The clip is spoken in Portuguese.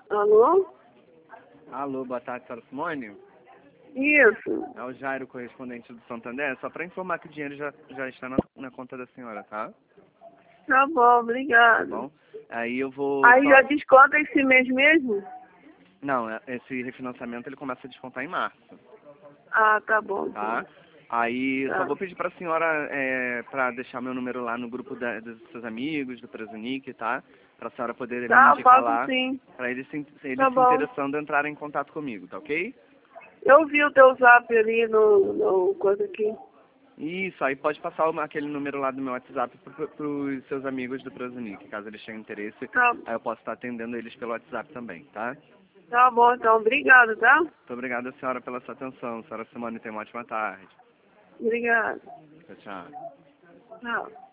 Alô? Alô, boa tarde, senhora Simone. Isso. É o Jairo, correspondente do Santander. Só para informar que o dinheiro já está na conta da senhora, tá? Tá bom, Tá obrigado. bom? Aí eu vou... Aí já desconta esse mês mesmo? Não, esse refinanciamento ele começa a descontar em março, Ah, tá bom. tá? Aí eu Tá. só vou pedir para a senhora para deixar meu número lá no grupo dos seus amigos, do Presunic, tá? Para a senhora poder me Tá, indicar posso lá, sim. para eles se Tá bom. interessando entrarem em contato comigo, tá ok? Eu vi o teu zap ali no coisa aqui. Isso, aí pode passar aquele número lá do meu WhatsApp para os seus amigos do Presunic, caso eles tenham interesse, Tá, aí eu posso estar atendendo eles pelo WhatsApp também, tá? tá bom, então. Obrigado, tá? Muito obrigado, senhora, pela sua atenção. Senhora Simone, tenha uma ótima tarde. Obrigado. Tchau, tchau. Tchau.